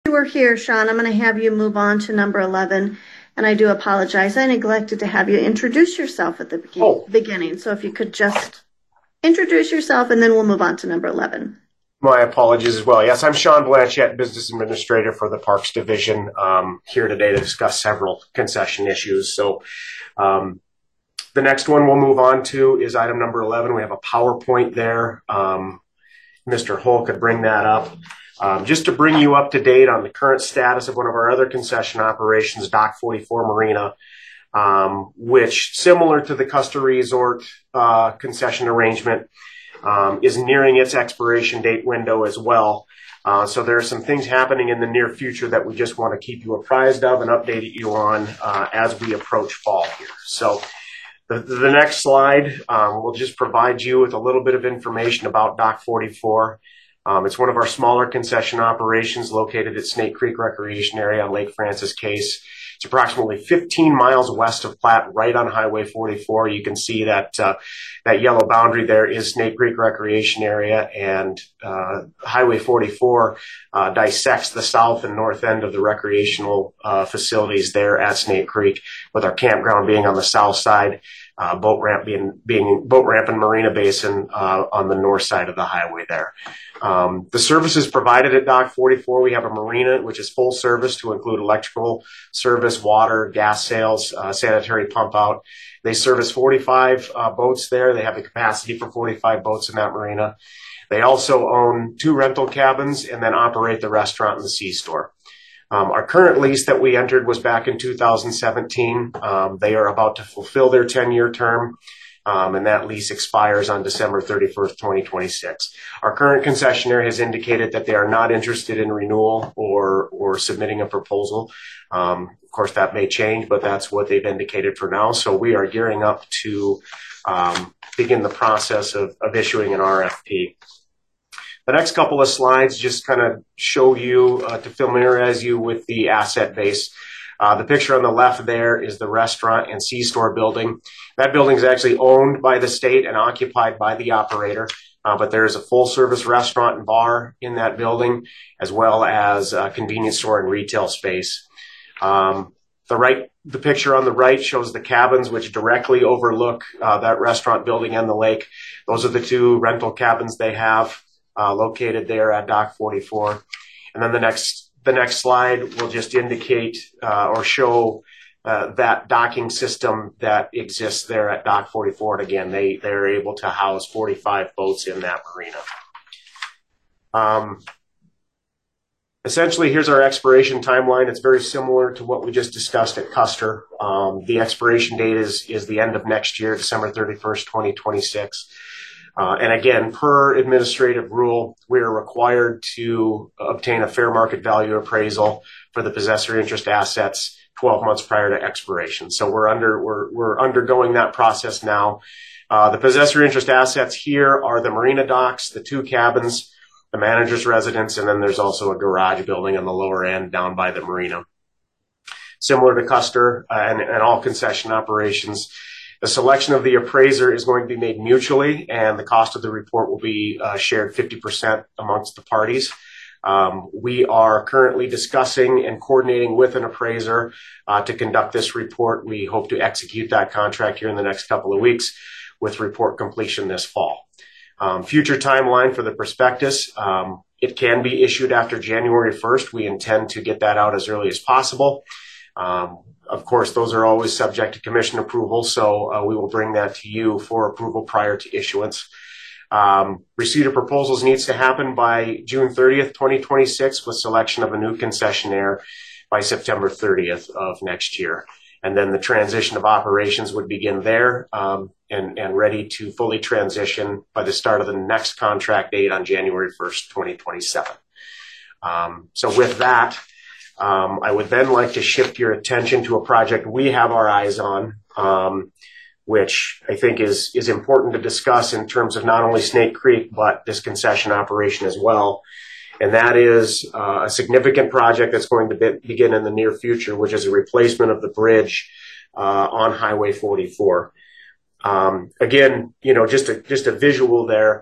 You were here, Sean. I'm going to have you move on to number 11. And I do apologize. I neglected to have you introduce yourself at the beginning. So if you could just introduce yourself, and then we'll move on to number 11. My apologies as well. Yes, I'm Sean Blanchette, Business Administrator for the Parks Division, here today to discuss several concession issues. So the next one we'll move on to is item number 11. We have a PowerPoint there. Mr. Hull could bring that up. Just to bring you up to date on the current status of one of our other concession operations, Dock 44 Marina, which, similar to the Custer Resort concession arrangement, is nearing its expiration date window as well. So there are some things happening in the near future that we just want to keep you apprised of and update you on as we approach fall here. So the next slide will just provide you with a little bit of information about Dock 44. It's one of our smaller concession operations located at Snake Creek Recreation Area on Lake Francis Case. It's approximately 15 miles west of Platte, right on Highway 44. You can see that that yellow boundary there is Snake Creek Recreation Area, and Highway 44 dissects the south and north end of the recreational facilities there at Snake Creek, with our campground being on the south side, boat ramp being boat ramp and marina basin on the north side of the highway there. The services provided at Dock 44, we have a marina, which is full service to include electrical service, water, gas sales, sanitary pump out. They service 45 boats there. They have the capacity for 45 boats in that marina. They also own 2 rental cabins and then operate the restaurant and the C-store. Our current lease that we entered was back in 2017. They are about to fulfill their 10-year term. And that lease expires on December 31st, 2026. Our current concessionaire has indicated that they are not interested in renewal or submitting a proposal. Of course, that may change, but that's what they've indicated for now. So we are gearing up to begin the process of issuing an RFP. The next couple of slides just kind of show you, to familiarize you with the asset base. The picture on the left there is the restaurant and C-store building. That building is actually owned by the state and occupied by the operator, but there is a full-service restaurant and bar in that building, as well as a convenience store and retail space. The picture on the right shows the cabins, which directly overlook that restaurant building and the lake. Those are the 2 rental cabins they have located there at Dock 44. And then the next slide will just indicate or show that docking system that exists there at Dock 44. And again, they're able to house 45 boats in that marina. Essentially, here's our expiration timeline. It's very similar to what we just discussed at Custer. The expiration date is the end of next year, December 31st, 2026. And again, per administrative rule, we are required to obtain a fair market value appraisal for the possessory interest assets 12 months prior to expiration. So we're undergoing that process now. The possessory interest assets here are the marina docks, the 2 cabins, the manager's residence, and then there's also a garage building on the lower end down by the marina. Similar to Custer and all concession operations, the selection of the appraiser is going to be made mutually, and the cost of the report will be shared 50% amongst the parties. We are currently discussing and coordinating with an appraiser to conduct this report. We hope to execute that contract here in the next couple of weeks with report completion this fall. Future timeline for the prospectus, it can be issued after January 1st. We intend to get that out as early as possible. Of course, those are always subject to commission approval, so we will bring that to you for approval prior to issuance. Receipt of proposals needs to happen by June 30th, 2026, with selection of a new concessionaire by September 30th of next year. And then the transition of operations would begin there and ready to fully transition by the start of the next contract date on January 1st, 2027. So with that, I would then like to shift your attention to a project we have our eyes on, which I think is important to discuss in terms of not only Snake Creek, but this concession operation as well. And that is a significant project that's going to begin in the near future, which is a replacement of the bridge on Highway 44. Again, just a visual there.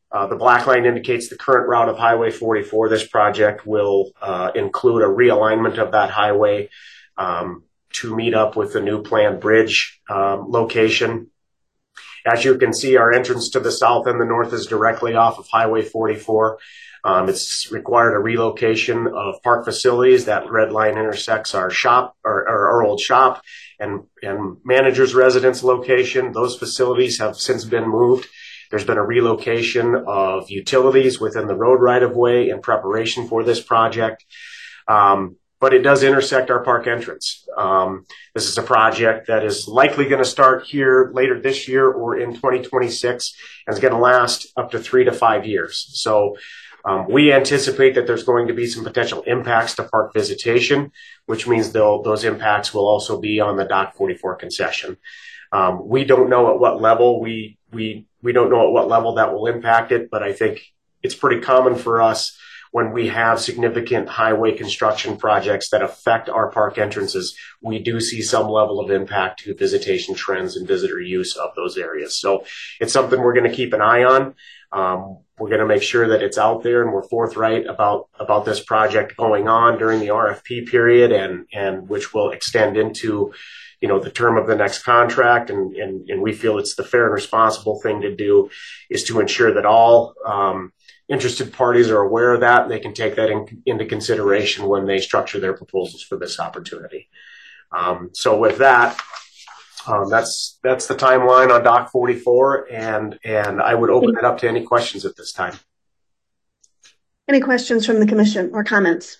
The black line indicates the current route of Highway 44. This project will include a realignment of that highway to meet up with the new planned bridge location. As you can see, our entrance to the south and the north is directly off of Highway 44. It's required a relocation of park facilities. That red line intersects our shop, or our old shop, and manager's residence location. Those facilities have since been moved. There's been a relocation of utilities within the road right-of-way in preparation for this project. But it does intersect our park entrance. This is a project that is likely going to start here later this year or in 2026 and is going to last up to 3 to 5 years. So we anticipate that there's going to be some potential impacts to park visitation, which means those impacts will also be on the Dock 44 concession. We don't know at what level we don't know at what level that will impact it, but I think it's pretty common for us when we have significant highway construction projects that affect our park entrances, we do see some level of impact to visitation trends and visitor use of those areas. So it's something we're going to keep an eye on. We're going to make sure that it's out there and we're forthright about this project going on during the RFP period and which will extend into, the term of the next contract. And we feel it's the fair and responsible thing to do is to ensure that all interested parties are aware of that and they can take that into consideration when they structure their proposals for this opportunity. So with that, that's the timeline on Dock 44, and I would open it up to any questions at this time. Any questions from the commission or comments?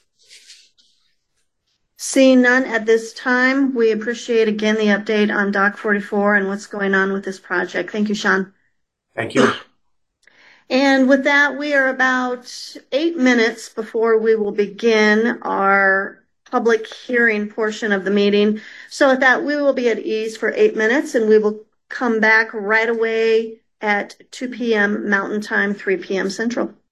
Seeing none at this time, we appreciate again the update on Dock 44 and what's going on with this project. Thank you, Sean. Thank you. And with that, we are about 8 minutes before we will begin our public hearing portion of the meeting. So with that, we will be at ease for 8 minutes and we will come back right away at 2 p.m. Mountain Time, 3 p.m. Central.